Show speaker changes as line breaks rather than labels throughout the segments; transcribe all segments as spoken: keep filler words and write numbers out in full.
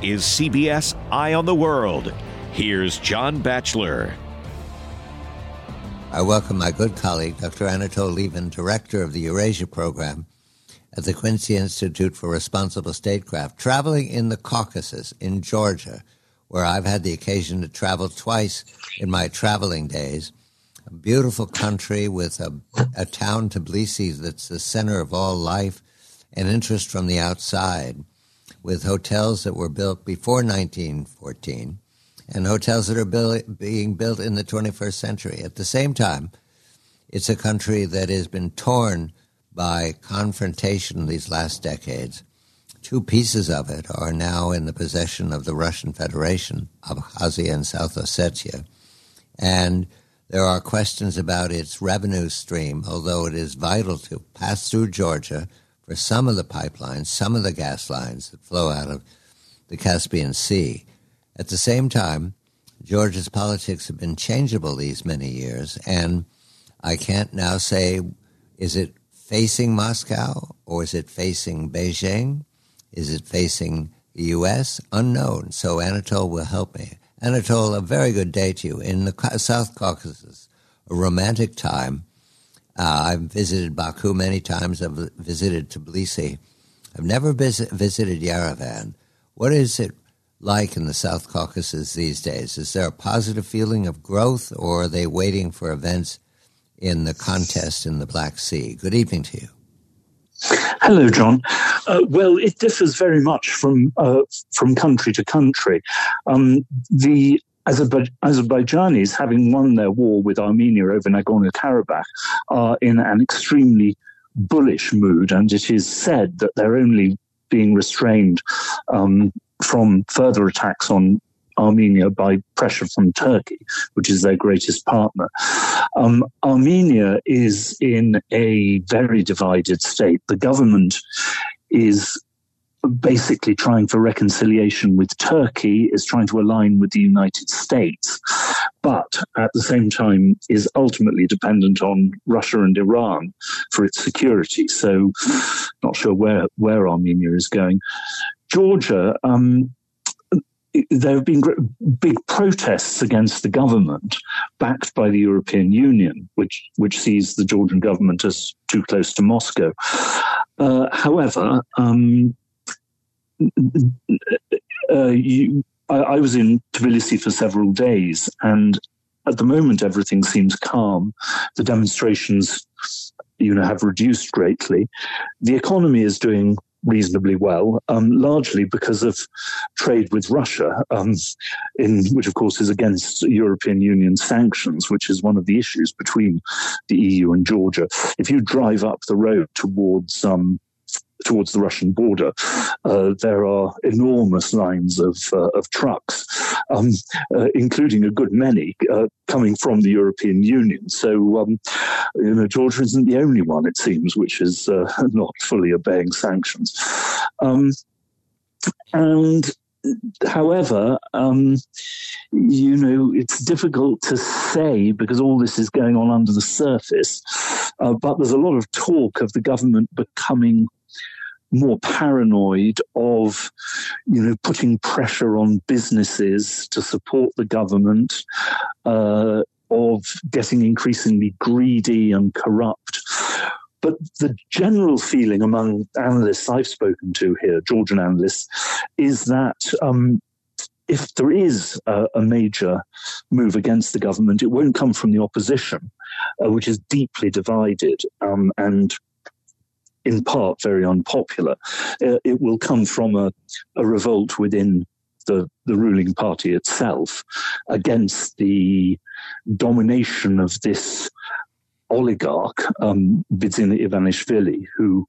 is C B S Eye on the World. Here's John Batchelor.
I welcome my good colleague, Doctor Anatol Lieven, director of the Eurasia Program at the Quincy Institute for Responsible Statecraft, traveling in the Caucasus, in Georgia, where I've had the occasion to travel twice in my traveling days. A beautiful country with a, a town, Tbilisi, that's the center of all life and interest from the outside, with hotels that were built before nineteen fourteen and hotels that are build, being built in the twenty-first century. At the same time, it's a country that has been torn by confrontation these last decades. Two pieces of it are now in the possession of the Russian Federation, Abkhazia and South Ossetia. And there are questions about its revenue stream, although it is vital to pass through Georgia for some of the pipelines, some of the gas lines that flow out of the Caspian Sea. At the same time, Georgia's politics have been changeable these many years, and I can't now say, is it facing Moscow or is it facing Beijing? Is it facing the U S? Unknown. So Anatol will help me. Anatol, a very good day to you. In the South Caucasus, a romantic time. Uh, I've visited Baku many times. I've visited Tbilisi. I've never visit, visited Yerevan. What is it like in the South Caucasus these days? Is there a positive feeling of growth, or are they waiting for events in the contest in the Black Sea? Good evening to you.
Hello, John. Uh, well, it differs very much from uh, from country to country. Um, the Azerbaj- Azerbaijanis, having won their war with Armenia over Nagorno-Karabakh, are in an extremely bullish mood, and it is said that they're only being restrained um, from further attacks on Armenia by pressure from Turkey, which is their greatest partner. Um, Armenia is in a very divided state. The government is basically trying for reconciliation with Turkey, is trying to align with the United States, but at the same time is ultimately dependent on Russia and Iran for its security. So not sure where, where Armenia is going. Georgia, um, there have been big protests against the government, backed by the European Union, which which sees the Georgian government as too close to Moscow. Uh, however, um, uh, you, I, I was in Tbilisi for several days, and at the moment everything seems calm. The demonstrations, you know, have reduced greatly. The economy is doing reasonably well, um, largely because of trade with Russia, um, in which, of course, is against European Union sanctions, which is one of the issues between the E U and Georgia. If you drive up the road towards um, towards the Russian border, uh, there are enormous lines of uh, of trucks, um, uh, including a good many uh, coming from the European Union. So, um, you know, Georgia isn't the only one, it seems, which is uh, not fully obeying sanctions. Um, and However, um, you know, it's difficult to say because all this is going on under the surface, uh, but there's a lot of talk of the government becoming more paranoid of, you know, putting pressure on businesses to support the government, uh, of getting increasingly greedy and corrupt. But the general feeling among analysts I've spoken to here, Georgian analysts, is that um, if there is a, a major move against the government, it won't come from the opposition, uh, which is deeply divided um, and in part very unpopular. Uh, it will come from a, a revolt within the, the ruling party itself against the domination of this oligarch, um, Bidzina Ivanishvili, who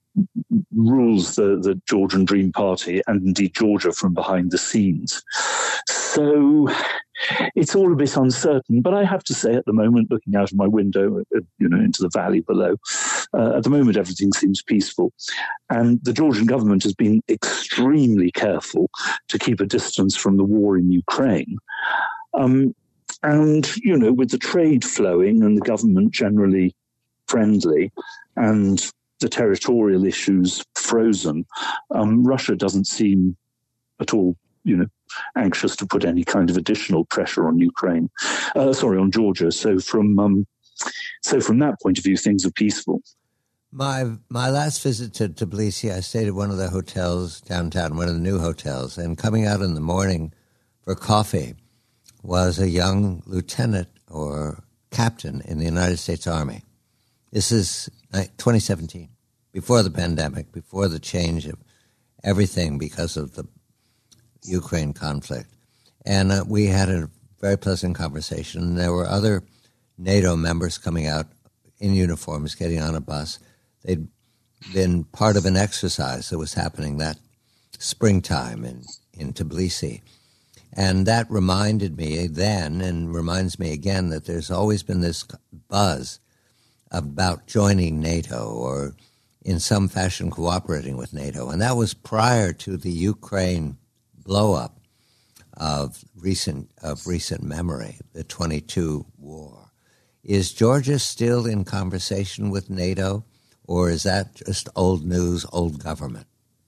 rules the, the Georgian Dream Party and indeed Georgia from behind the scenes. So it's all a bit uncertain, but I have to say at the moment, looking out of my window, you know, into the valley below, uh, at the moment everything seems peaceful. And the Georgian government has been extremely careful to keep a distance from the war in Ukraine. Um, and, you know, with the trade flowing and the government generally friendly and the territorial issues frozen, um, Russia doesn't seem at all you know, anxious to put any kind of additional pressure on Ukraine, uh, sorry, on Georgia. So from um, so from that point of view, things are peaceful.
My my last visit to Tbilisi, I stayed at one of the hotels downtown, one of the new hotels, and coming out in the morning for coffee was a young lieutenant or captain in the United States Army. This is twenty seventeen, before the pandemic, before the change of everything because of the Ukraine conflict. And uh, we had a very pleasant conversation. There were other NATO members coming out in uniforms, getting on a bus. They'd been part of an exercise that was happening that springtime in, in Tbilisi. And that reminded me then, and reminds me again, that there's always been this buzz about joining NATO or in some fashion cooperating with NATO. And that was prior to the Ukraine blow-up of recent of recent memory, the twenty-two war. Is Georgia still in conversation with NATO, or is that just old news, old government?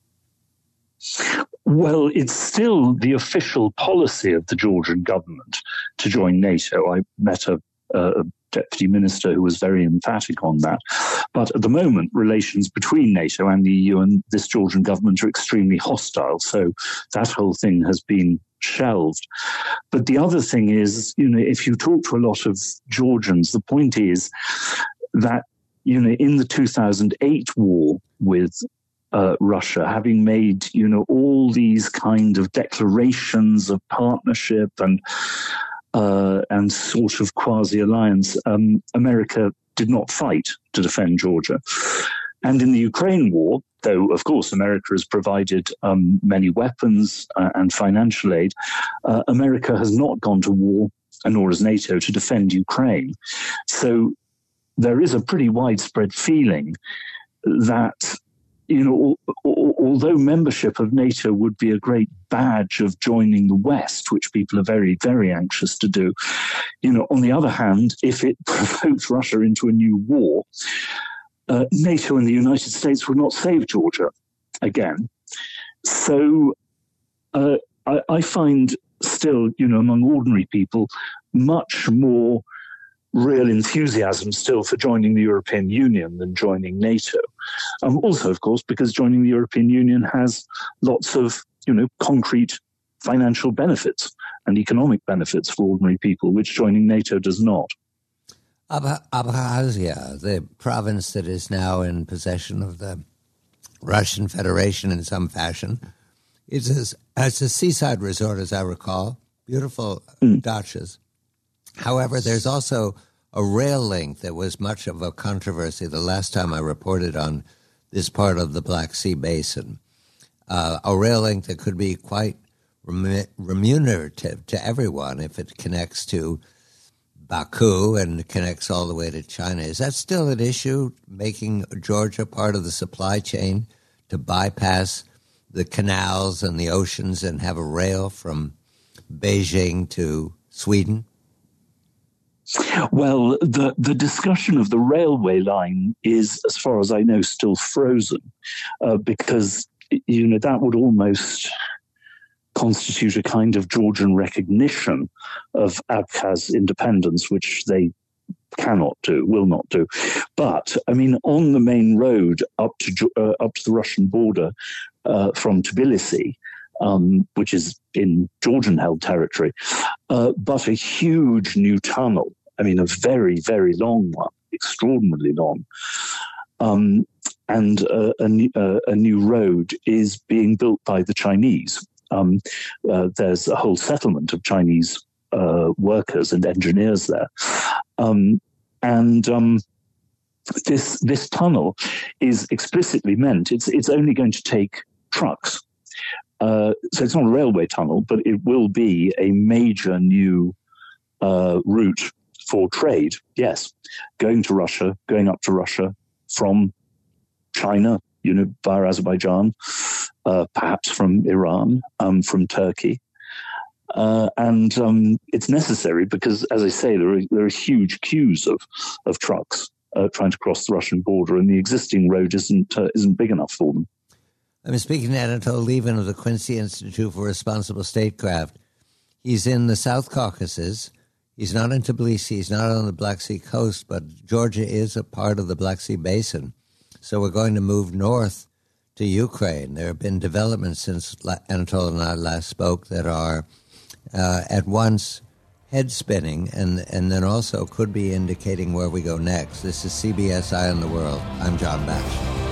Well, it's still the official policy of the Georgian government to join NATO. I met a, a deputy minister who was very emphatic on that. But at the moment, relations between NATO and the E U and this Georgian government are extremely hostile. So that whole thing has been shelved. But the other thing is, you know, if you talk to a lot of Georgians, the point is that, you know, in the two thousand eight war with Uh, Russia, having made, you know, all these kind of declarations of partnership and uh, and sort of quasi-alliance, um, America did not fight to defend Georgia. And in the Ukraine war, though, of course, America has provided um, many weapons uh, and financial aid, uh, America has not gone to war, and nor has NATO, to defend Ukraine. So there is a pretty widespread feeling that, you know, although membership of NATO would be a great badge of joining the West, which people are very, very anxious to do, you know, on the other hand, if it provoked Russia into a new war, uh, NATO and the United States would not save Georgia again. So uh, I, I find still, you know, among ordinary people, much more real enthusiasm still for joining the European Union than joining NATO. Um, also, of course, because joining the European Union has lots of, you know, concrete financial benefits and economic benefits for ordinary people, which joining NATO does not.
Ab- Abkhazia, the province that is now in possession of the Russian Federation in some fashion, is a, it's a seaside resort, as I recall, beautiful mm. dachas. However, there's also a rail link that was much of a controversy the last time I reported on this part of the Black Sea Basin. Uh, a rail link that could be quite rem- remunerative to everyone if it connects to Baku and connects all the way to China. Is that still an issue, making Georgia part of the supply chain to bypass the canals and the oceans and have a rail from Beijing to Sweden?
Well, the, the discussion of the railway line is, as far as I know, still frozen uh, because, you know, that would almost constitute a kind of Georgian recognition of Abkhaz independence, which they cannot do, will not do. But, I mean, on the main road up to uh, up to the Russian border uh, from Tbilisi, um, which is in Georgian-held territory, uh, but a huge new tunnel, I mean, a very, very long one, extraordinarily long, um, and uh, a, uh, a new road is being built by the Chinese. Um, uh, there's a whole settlement of Chinese uh, workers and engineers there. Um, and um, this this tunnel is explicitly meant, it's, it's only going to take trucks. Uh, so it's not a railway tunnel, but it will be a major new uh, route for trade, yes, going to Russia, going up to Russia from China, you know, via Azerbaijan, uh, perhaps from Iran, um, from Turkey. Uh, and um, it's necessary because, as I say, there are, there are huge queues of, of trucks uh, trying to cross the Russian border, and the existing road isn't uh, isn't big enough for them.
I'm speaking to Anatol Lieven of the Quincy Institute for Responsible Statecraft. He's in the South Caucasus. He's not in Tbilisi. He's not on the Black Sea coast, but Georgia is a part of the Black Sea Basin. So we're going to move north to Ukraine. There have been developments since Anatol and I last spoke that are uh, at once head-spinning and, and then also could be indicating where we go next. This is C B S Eye on the World. I'm John Batchelor.